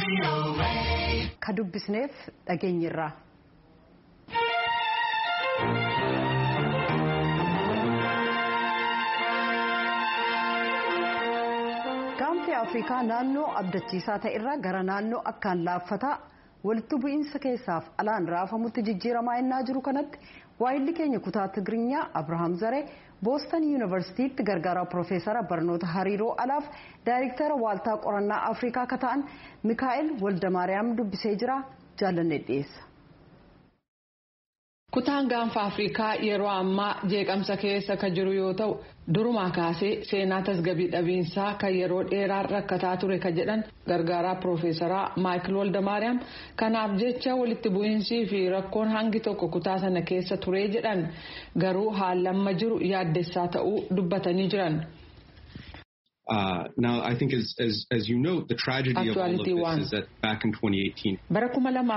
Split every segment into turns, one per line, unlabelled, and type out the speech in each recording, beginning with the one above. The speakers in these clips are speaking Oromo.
Ka dubbisneef dhageenyirra. Gaanfa Afrikaa naannoo abdachiisaa ta'e irraa gara naannoo akkaan laaffataa walitti bu'iinsa keessaaf alaan raafamutti jijjiiramaa innaa jiru kanatti waayilli keenya kutaa Tigiriinyaa Abrahaam Zaree Booston Yuunivarsiitiitti gargaaraa Piroofeesara barnoota hariiroo alaaf daayirektara waaltaa qorannaa Afrikaa akka ta'an Mikaa'el Waldamaariyaam dubbisee jira jaalannee dhiyeessa.
Kutaan gaanfa Afrikaa yeroo ammaa jeeqamsa keessa kan jiru yoo ta'u durumaa kaasee seenaa tasgabbii dhabiinsaa kan yeroo dheeraa rakkataa ture kan jedhan gargaaraa Piroofeesaraa Maayikil Waldamaariyaam kanaaf jecha walitti bu'iinsii fi rakkoon hangi tokko kutaa sana keessa ture jedhan garuu haalamma jiru yaaddessaa ta'uu dubbatanii jiran.
Now, I think as you know, the tragedy of all of this is that back in 2018.
Bara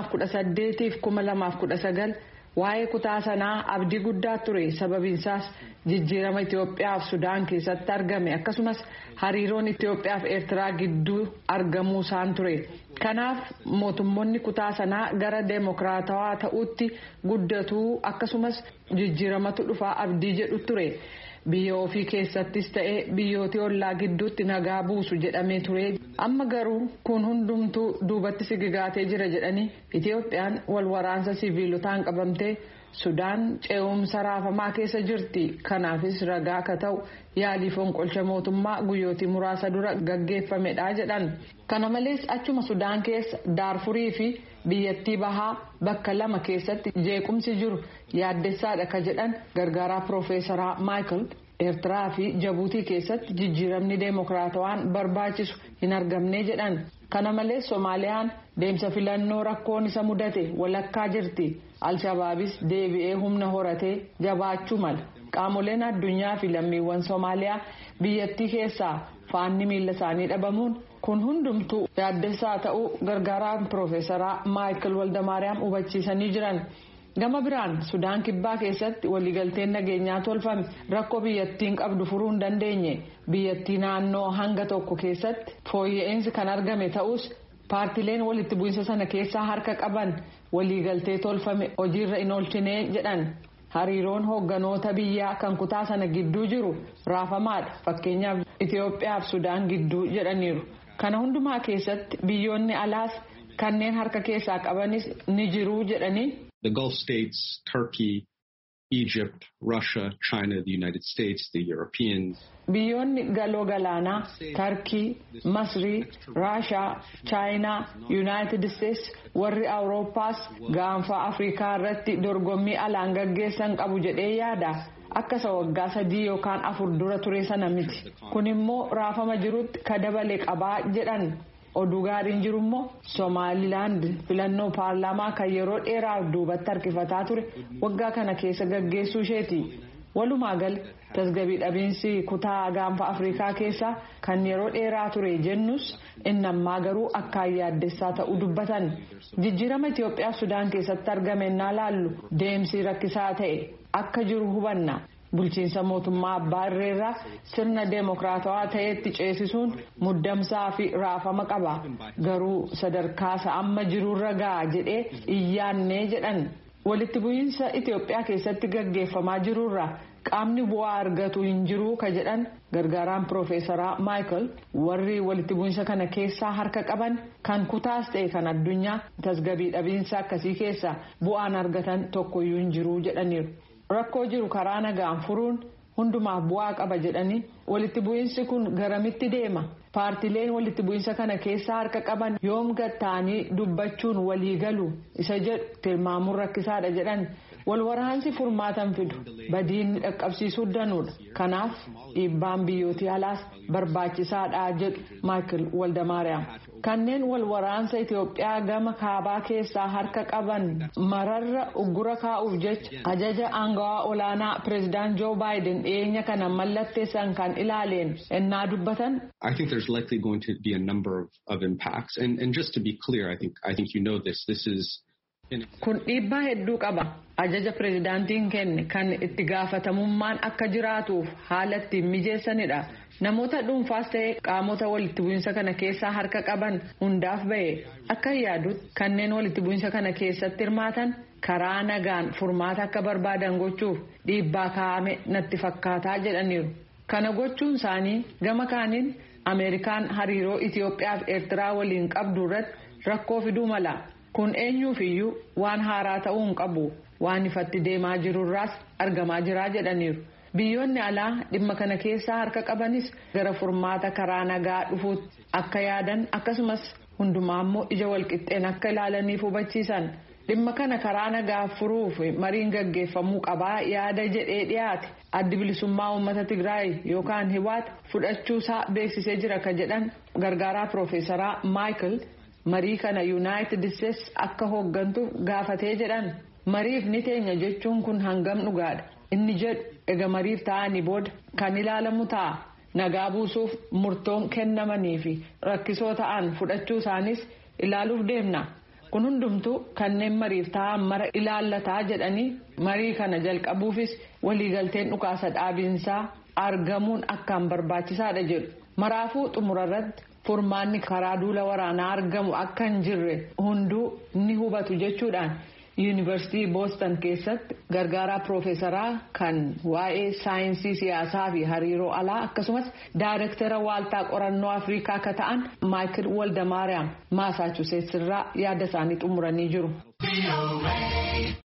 2018 fi 2019 waa'ee kutaa sanaa abdii guddaa ture sababiinsaas jijjiirama Itoophiyaa fi Sudaan keessatti argame akkasumas hariiroon Itoophiyaa fi Eertiraa gidduu argamuu isaan ture. Kanaaf mootummoonni kutaa sanaa gara deemokiraatawaa ta'uutti guddatuu akkasumas jijjiiramatu dhufaa abdii jedhu ture. Biyya ofii keessattis ta'ee biyyoota ollaa gidduutti nagaa buusu jedhamee ture. Amma garuu kun hundumtuu duubatti sigigaatee jira jedhanii Itoophiyaan wal waraansa siviilotaan qabamtee Sudaan ce'umsa raafamaa keessa jirti. Kanaafis ragaa akka ta'u yaalii fonqolcha mootummaa guyyootii muraasa dura gaggeeffamedha jedhan. Kana malees achuma Sudaan keessa Daarfurii fi biyyattii bahaa bakka lama keessatti jeequmsi jiru yaaddessaadha ka jedhan gargaaraa Piroofeesaraa Maayikil Eertiraa fi Jabuutii keessatti jijjiiramni deemokiraatawaan barbaachisu hin argamne jedhan. Kana malees Soomaaliyaan deemsa filannoo rakkoon isa mudate walakkaa jirti. Alshabaabis deebi'ee humna horatee jabaachuu mala. Qaamoleen addunyaa fi lammiiwwan Soomaaliyaa biyyattii keessaa faanni miila isaanii dhabamuun kun hundumtuu yaaddessaa ta'uu gargaaraan Piroofeesaraa Maayikil Waldamaariyaam hubachiisanii jiran. Gama biraan Sudaan kibbaa keessatti waliigalteen nageenyaa tolfame rakkoo biyyattiin qabdu furuu hin dandeenye. Biyyattii naannoo hanga tokko keessatti fooyya'insi kan argame ta'us paartileen walitti bu'iinsa sana keessaa harka qaban waliigaltee tolfame hojiirra hin oolchine jedhan. Hariiroon hoogganoota biyyaa kan kutaa sana gidduu jiru raafamaadha. Fakkeenyaaf Itoophiyaa fi Sudaan gidduu jedhaniiru. Kana hundumaa keessatti biyyoonni alaas kanneen harka keessaa qabanis ni jiru jedhanii.
The Gulf states, Turkey, Egypt, Russia, China, the United States, the Europeans.
Biyyoonni galoo galaanaa Turkii, Masrii, Raashaa, Chaayinaa, United States warri Awurooppaas gaanfa Afrikaa irratti dorgommii alaan gaggeessan qabu jedhee yaada. Akka waggaa 3 yookaan 4 dura ture sana miti. Kun immoo raafama jirutti ka dabale qabaa jedhan. Oduu gaariin jiru immoo Somaalilaand filannoo paarlaamaa kan yeroo dheeraaf duubatti harkifataa ture waggaa kana keessa gaggeessuu isheeti. Walumaa gala tasgabbii dhabiinsi kutaa gaanfa Afrikaa keessaa kan yeroo dheeraa ture jennus inni ammaa garuu akkaan yaaddessaa ta'uu dubbatan. Jijjiirama Itoophiyaa fi Sudaan keessatti argame innaa laallu deemsi rakkisaa ta'e akka jiru hubanna. Bulchiinsa mootummaa abbaa irreerraa sirna deemokiraatawaa ta'etti ceesisuun muddamsaa fi raafama qaba. Garuu sadarkaasa amma jirurra ga'a jedhee iyyaannee jedhan. Walitti bu'iinsa Itoophiyaa keessatti gaggeeffamaa jirurra qaamni bu'aa argatu hin jiru ka jedhan gargaaraan Piroofeesaraa Maayikil warri walitti bu'iinsa kana keessaa harka qaban kan kutaas ta'e kan addunyaa tasgabbii dhabiinsa akkasii keessaa bu'aan argatan tokkoyyuu hin jiru jedhaniiru. Rakkoo jiru karaa nagaan furuun hundumaaf bu'aa qaba jedhanii walitti bu'iinsi kun garamitti deema. Paartileen walitti bu'iinsa kana keessaa harka qaban yoom gatta'anii dubbachuun walii galu isa jedhu tilmaamuun rakkisaadha jedhan. Wal waraansi furmaatan fidu badiin dhaqqabsiisuu danuudha. Kanaaf dhiibbaan biyyootii alaas barbaachisaadha jedhu Maayikil Waldamaariyaam. Kanneen wal waraansa Itoophiyaa gama kaabaa keessaa harka qaban mararra uggura kaa'uuf jecha ajaja aangawaa olaanaa Pireezidaant Joo Baayiden dhiyeenya kana mallatteessan kan ilaaleen ennaa dubbatan.
I think there's likely going to be a number of impacts and just to be clear I think you know this is
Kun dhiibbaa hedduu qaba. Ajaja pireezidaantiin kenne kan itti gaafatamummaan akka jiraatuuf haala ittiin mijeessanidha. Namoota dhuunfaas ta'e qaamota walitti bu'iinsa kana keessaa harka qaban hundaaf ba'e akka yaadutti kanneen walitti bu'iinsa kana keessatti hirmaatan karaa nagaan furmaata akka barbaadan gochuuf dhiibbaa kaa'ame natti fakkaataa jedhaniiru. Kana gochuun isaanii gama kaaniin Ameerikaan hariiroo Itoophiyaa fi Eertiraa waliin qabdu irratti rakkoo fiduu mala. Kun eenyuufiyyuu waan haaraa ta'uu hin qabu. Waan ifatti deemaa jirurraas argamaa jira jedhaniiru. Biyyoonni alaa dhimma kana keessaa harka qabanis gara furmaata karaa nagaa dhufuutti akka yaadan akkasumas hundumaa immoo ija walqixxeen akka ilaalaniif hubachiisan. Dhimma kana karaa nagaa furuuf mariin gaggeeffamuu qabaa yaada jedhee dhiyaate addi bilisummaa uummata Tigraay yookaan Hiwaat fudhachuusaa beeksisee jira ka jedhan gargaaraa Piroofeesaraa Maayikel marii kana Yuunaayitid Isteets akka hooggantuuf gaafatee jedhan. Mariif ni teenya jechuun kun hangam dhugaadha. Inni jedhu ega mariif ta'anii booda kan ilaalamu ta'a. Nagaa buusuuf murtoon kennamanii fi rakkisoo ta'an fudhachuu isaanis ilaaluuf deemna. Kun hundumtuu kanneen mariif ta'an mara ilaallataa jedhanii marii kana jalqabuufis waliigalteen dhukaasa dhaabiinsaa argamuun akkaan barbaachisaadha jedhu. Maraafuu xumurarratti furmaanni karaa duula waraanaa argamu akka hin jirre hunduu ni hubatu jechuudhaan. Yuunivarsiitii Booston keessatti gargaaraa Piroofeesaraa kan waa'ee saayinsii siyaasaa fi hariiroo alaa akkasumas daayirektara waaltaa qorannoo Afrikaa akka ta'an Maayikil Waldamaariyaam Maasaachuseets irraa yaada isaanii xumuranii jiru.